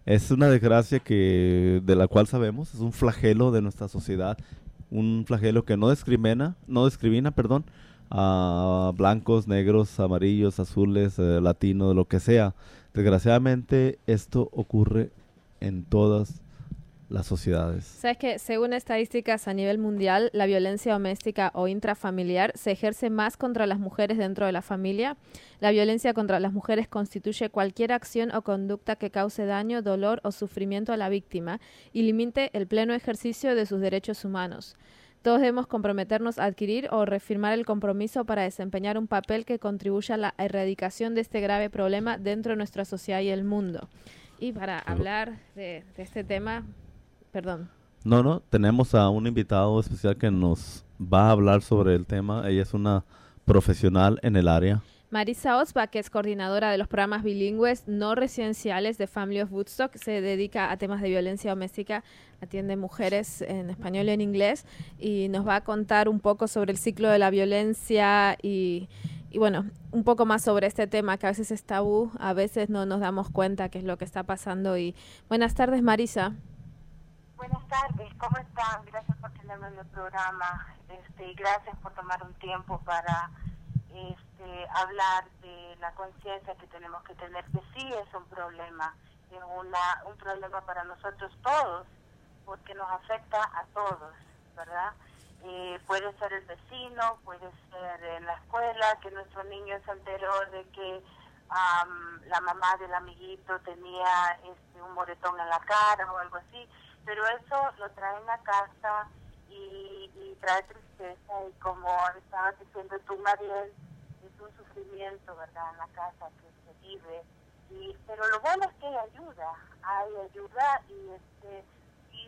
Es una desgracia de la cual sabemos, es un flagelo de nuestra sociedad, un flagelo que no discrimina, perdón, a blancos, negros, amarillos, azules, latinos, lo que sea. Desgraciadamente esto ocurre en todas las sociedades. Sabes que según estadísticas a nivel mundial, la violencia doméstica o intrafamiliar se ejerce más contra las mujeres dentro de la familia. La violencia contra las mujeres constituye cualquier acción o conducta que cause daño, dolor o sufrimiento a la víctima y limite el pleno ejercicio de sus derechos humanos. Todos debemos comprometernos a adquirir o reafirmar el compromiso para desempeñar un papel que contribuya a la erradicación de este grave problema dentro de nuestra sociedad y el mundo. Y para Pero, hablar de este tema, perdón. no, no, tenemos a un invitado especial que nos va a hablar sobre el tema. Ella es una profesional en el área. Marisa Osba, que es coordinadora de los programas bilingües no residenciales de Family of Woodstock, se dedica a temas de violencia doméstica, atiende mujeres en español y en inglés y nos va a contar un poco sobre el ciclo de la violencia y bueno, un poco más sobre este tema que a veces es tabú, a veces no nos damos cuenta qué es lo que está pasando. Y buenas tardes, Marisa. Buenas tardes, ¿cómo están? Gracias por tenerme en el programa, y gracias por tomar un tiempo para hablar de la conciencia que tenemos que tener, que sí es un problema, es un problema para nosotros todos, porque nos afecta a todos, ¿verdad? Puede ser el vecino, puede ser en la escuela, que nuestro niño se enteró de que la mamá del amiguito tenía un moretón en la cara o algo así, pero eso lo traen a casa y trae tristeza, y como estabas diciendo tú, Mariel, es un sufrimiento, ¿verdad?, en la casa que se vive, pero lo bueno es que hay ayuda y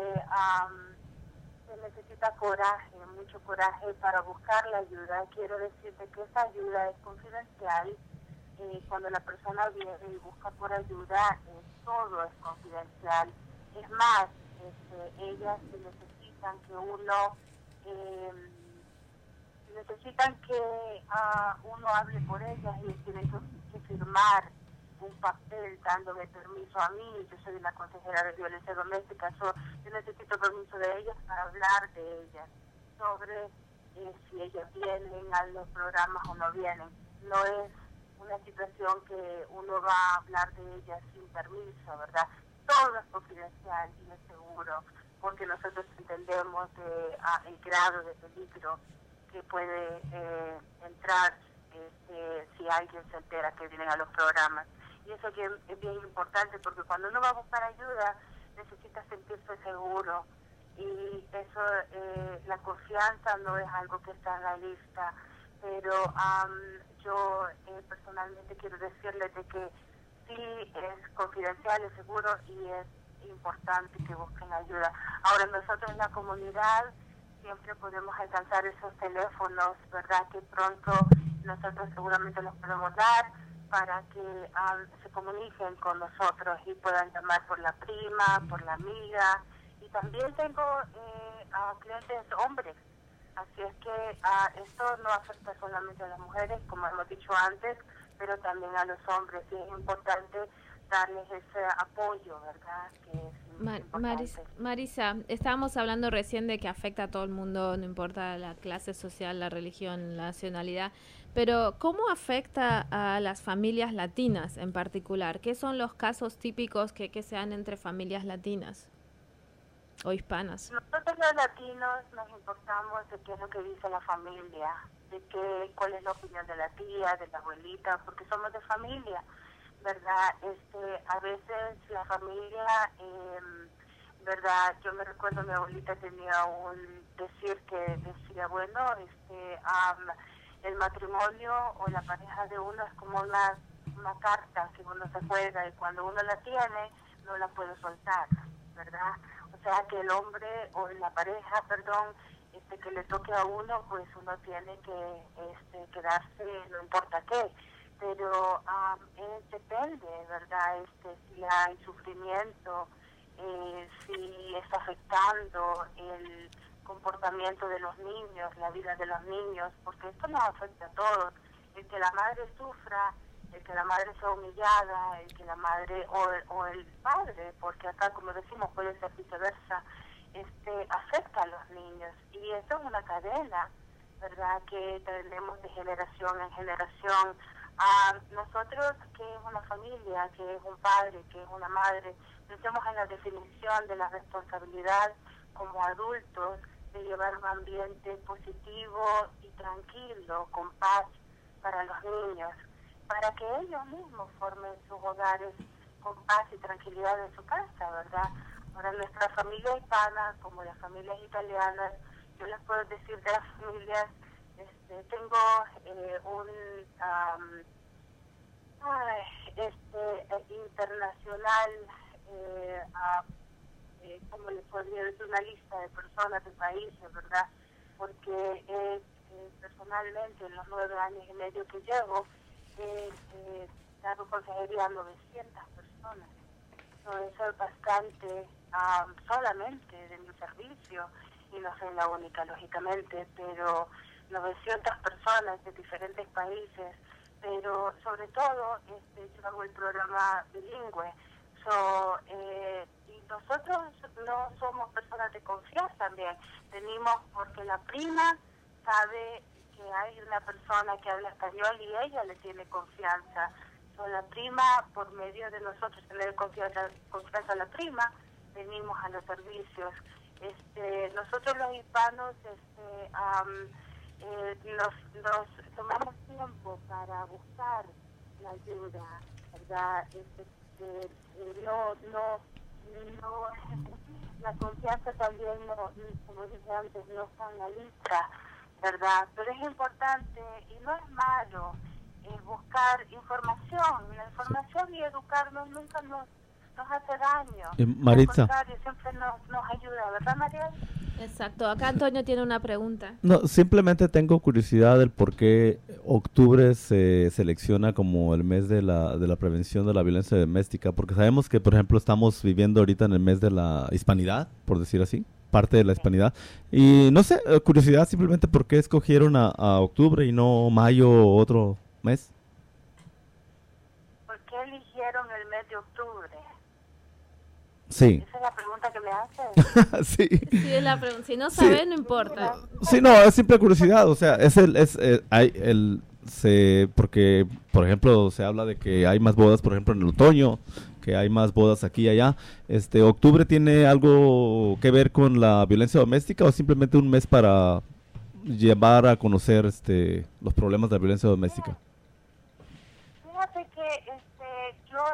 se necesita coraje, mucho coraje para buscar la ayuda. Quiero decirte que esa ayuda es confidencial. Cuando la persona viene y busca por ayuda, todo es confidencial. Es más, ellas necesitan que uno uno hable por ellas, y tienen que firmar un papel dándome permiso a mí. Yo soy una consejera de violencia doméstica, yo necesito permiso de ellas para hablar de ellas, sobre si ellas vienen a los programas o no vienen. No es una situación que uno va a hablar de ellas sin permiso, ¿verdad? Todo es confidencial y es seguro, porque nosotros entendemos el grado de peligro que puede entrar si alguien se entera que vienen a los programas. Y eso que es bien importante, porque cuando uno va a buscar ayuda necesita sentirse seguro, y eso, la confianza no es algo que está en la lista, pero yo personalmente quiero decirles de que sí es confidencial, es seguro y es importante que busquen ayuda. Ahora, nosotros en la comunidad siempre podemos alcanzar esos teléfonos, ¿verdad?, que pronto nosotros seguramente los podemos dar para que se comuniquen con nosotros y puedan llamar por la prima, por la amiga. Y también tengo clientes hombres, así es que esto no afecta solamente a las mujeres, como hemos dicho antes, pero también a los hombres, y es importante darles ese apoyo, ¿verdad?, que es importante. Marisa, estábamos hablando recién de que afecta a todo el mundo, no importa la clase social, la religión, la nacionalidad, pero ¿cómo afecta a las familias latinas en particular? ¿Qué son los casos típicos que se dan entre familias latinas o hispanas? Nosotros los latinos nos importamos de qué es lo que dice la familia, cuál es la opinión de la tía, de la abuelita, porque somos de familia, ¿verdad? A veces la familia, ¿verdad? Yo me recuerdo, mi abuelita tenía un decir que decía, bueno, el matrimonio o la pareja de uno es como una carta que uno se juega, y cuando uno la tiene no la puede soltar, ¿verdad? O sea que el hombre o la pareja, perdón, que le toque a uno, pues uno tiene que quedarse, no importa qué, pero depende, ¿verdad? Si hay sufrimiento, si está afectando el comportamiento de los niños, la vida de los niños, porque esto nos afecta a todos. El que la madre sufra el que la madre sea humillada, el que la madre o el padre, porque acá, como decimos, puede ser viceversa, afecta a los niños. Y esto es una cadena, ¿verdad?, que tenemos de generación en generación. A nosotros, que es una familia, que es un padre, que es una madre, pensemos en la definición de la responsabilidad como adultos de llevar un ambiente positivo y tranquilo, con paz para los niños, para que ellos mismos formen sus hogares con paz y tranquilidad en su casa, ¿verdad? Ahora, nuestra familia hispana, como las familias italianas, yo les puedo decir de las familias, tengo internacional, como les podría decir, una lista de personas, de países, ¿verdad? Porque personalmente, en los 9 años y medio que llevo, he dado consejería a 900 personas. Eso es bastante, solamente de mi servicio, y no soy la única, lógicamente, pero 900 personas de diferentes países, pero sobre todo yo hago el programa bilingüe. Y nosotros no somos personas de confianza también. Venimos porque la prima sabe que hay una persona que habla español y ella le tiene confianza. La prima, por medio de nosotros tener confianza a la prima, venimos a los servicios. Nosotros los hispanos nos tomamos tiempo para buscar la ayuda, ¿verdad? La confianza también, como dije antes, no está en la lista, ¿verdad? Pero es importante y no es malo buscar información. La información y educarnos nunca nos hace daño. Maritza. Al contrario, siempre nos ayuda, ¿verdad, María? Exacto. Acá Antonio tiene una pregunta. No, simplemente tengo curiosidad del por qué octubre se selecciona como el mes de la prevención de la violencia doméstica, porque sabemos que, por ejemplo, estamos viviendo ahorita en el mes de la hispanidad, por decir así, parte de la hispanidad, y no sé, curiosidad simplemente por qué escogieron a octubre y no mayo o otro mes. ¿Por qué eligieron el mes de octubre? Sí. Esa es la pregunta que me hace. Sí. Sí, es la pregunta. Si no sabe, Sí. no importa. Sí, no, es simple curiosidad, o sea, porque, por ejemplo, se habla de que hay más bodas, por ejemplo, en el otoño, que hay más bodas aquí y allá. ¿Octubre tiene algo que ver con la violencia doméstica o simplemente un mes para llevar a conocer los problemas de la violencia doméstica? Fíjate que yo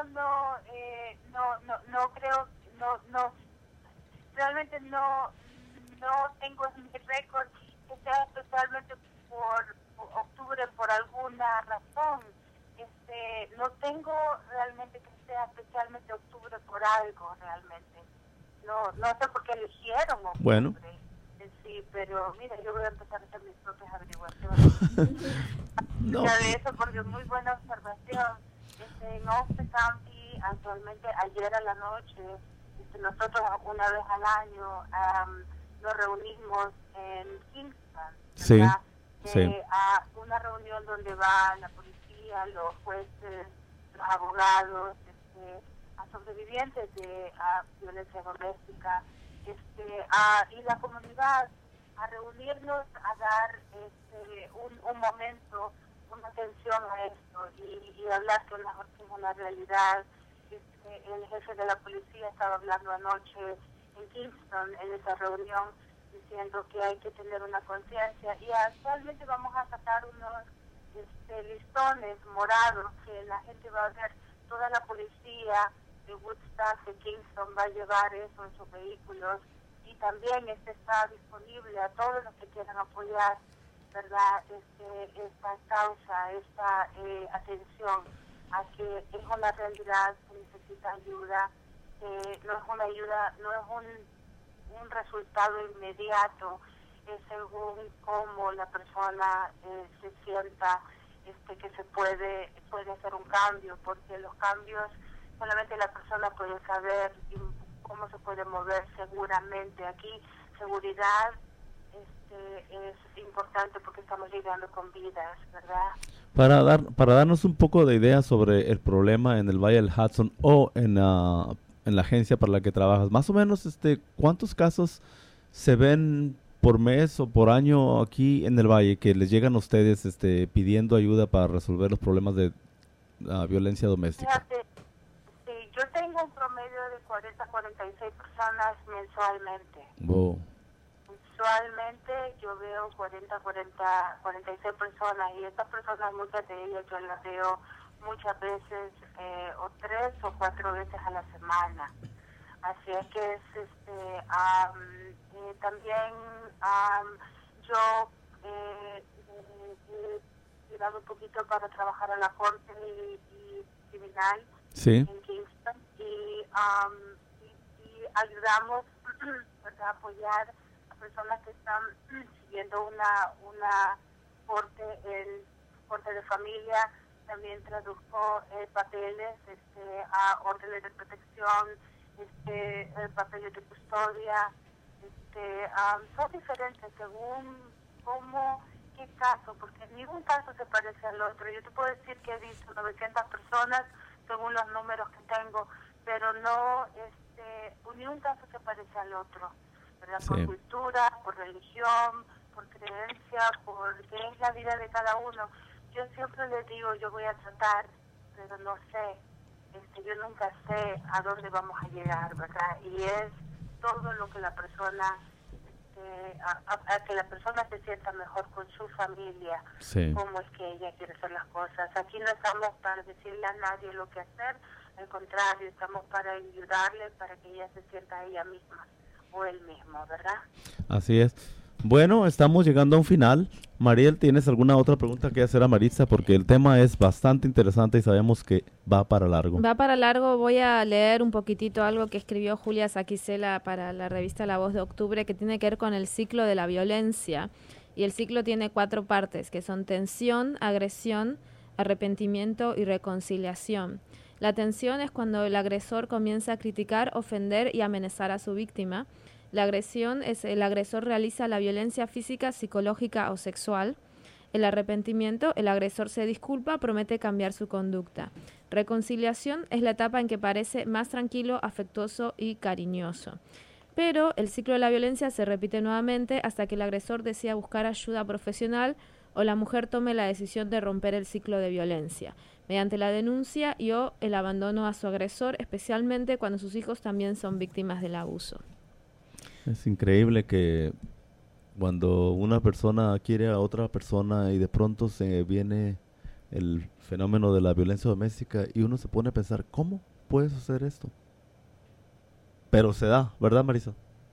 no creo, realmente no tengo en mi récord que sea especialmente por octubre por alguna razón. No tengo realmente que sea especialmente octubre por algo realmente. No sé por qué eligieron octubre. Bueno. Sí, pero mira, yo voy a empezar a hacer mis propias averiguaciones. No. De eso, porque es muy buena observación. En Austin County, actualmente, ayer a la noche, nosotros una vez al año nos reunimos en Kingston, ¿verdad? Sí. A una reunión donde va la policía, los jueces, los abogados, a sobrevivientes de violencia doméstica, y la comunidad, a reunirnos, a dar un momento, una atención a esto y hablar que es una realidad. El jefe de la policía estaba hablando anoche en Kingston, en esa reunión, diciendo que hay que tener una conciencia, y actualmente vamos a sacar unos listones morados que la gente va a ver. Toda la policía de Woodstock, de Kingston, va a llevar eso en sus vehículos, y también está disponible a todos los que quieran apoyar, ¿verdad? Esta causa, esta atención a que es una realidad que necesita ayuda, no es una ayuda, no es un resultado inmediato, es según cómo la persona se sienta, que se puede hacer un cambio, porque los cambios solamente la persona puede saber cómo se puede mover seguramente. Aquí seguridad es importante porque estamos lidiando con vidas, ¿verdad? Para darnos un poco de idea sobre el problema en el Valle del Hudson o en la agencia para la que trabajas, más o menos, ¿cuántos casos se ven por mes o por año aquí en el Valle que les llegan a ustedes pidiendo ayuda para resolver los problemas de violencia doméstica? Fíjate, sí, yo tengo un promedio de 40 a 46 personas mensualmente. Wow. Mensualmente yo veo 46 personas, y estas personas, muchas de ellas yo las veo muchas veces, o 3 o 4 veces a la semana. Así es que es también yo he tirado un poquito para trabajar en la corte y criminal, sí, en Kingston, y ayudamos a apoyar a personas que están siguiendo una corte de familia. También traduzco papeles a órdenes de protección, papeles de custodia. Son diferentes según qué caso, porque ningún caso se parece al otro. Yo te puedo decir que he visto 900 personas según los números que tengo, pero no, ni un caso se parece al otro, ¿verdad? Sí. Por cultura, por religión, por creencia, porque es la vida de cada uno. Yo siempre les digo, yo voy a tratar, pero no sé, yo nunca sé a dónde vamos a llegar, ¿verdad? Y es todo lo que la persona, a que la persona se sienta mejor con su familia, sí, cómo es que ella quiere hacer las cosas. Aquí no estamos para decirle a nadie lo que hacer, al contrario, estamos para ayudarle para que ella se sienta ella misma o él mismo, ¿verdad? Así es. Bueno, estamos llegando a un final. Mariel, ¿tienes alguna otra pregunta que hacer a Maritza? Porque el tema es bastante interesante y sabemos que va para largo. Va para largo. Voy a leer un poquitito algo que escribió Julia Saquicela para la revista La Voz de Octubre, que tiene que ver con el ciclo de la violencia. Y el ciclo tiene 4 partes, que son tensión, agresión, arrepentimiento y reconciliación. La tensión es cuando el agresor comienza a criticar, ofender y amenazar a su víctima. La agresión es el agresor realiza la violencia física, psicológica o sexual. El arrepentimiento, el agresor se disculpa, promete cambiar su conducta. Reconciliación es la etapa en que parece más tranquilo, afectuoso y cariñoso. Pero el ciclo de la violencia se repite nuevamente hasta que el agresor decida buscar ayuda profesional o la mujer tome la decisión de romper el ciclo de violencia, mediante la denuncia o el abandono a su agresor, especialmente cuando sus hijos también son víctimas del abuso. Es increíble que cuando una persona quiere a otra persona y de pronto se viene el fenómeno de la violencia doméstica y uno se pone a pensar, ¿cómo puedes hacer esto? Pero se da, ¿verdad, Marisa?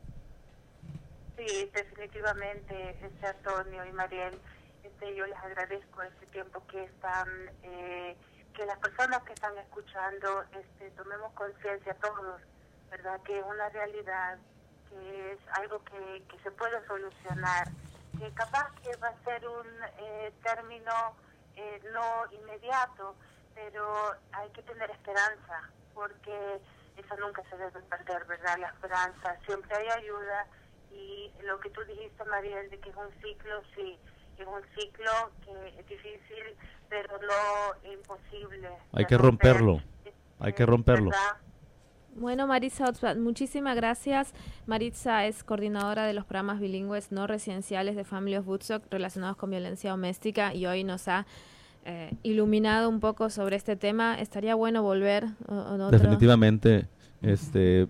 Sí, definitivamente, Antonio y Mariel, yo les agradezco este tiempo que están, que las personas que están escuchando, tomemos conciencia todos, ¿verdad? Que es una realidad, que es algo que se puede solucionar, que capaz que va a ser un término no inmediato, pero hay que tener esperanza, porque eso nunca se debe perder, ¿verdad? La esperanza, siempre hay ayuda, y lo que tú dijiste, Mariel, de que es un ciclo, sí, es un ciclo que es difícil, pero no imposible. Hay que romperlo, hay que romperlo. ¿Verdad? Bueno, Maritza Otzbat, muchísimas gracias. Maritza es coordinadora de los programas bilingües no residenciales de Family of Woodstock relacionados con violencia doméstica y hoy nos ha iluminado un poco sobre este tema. Estaría bueno volver. Definitivamente,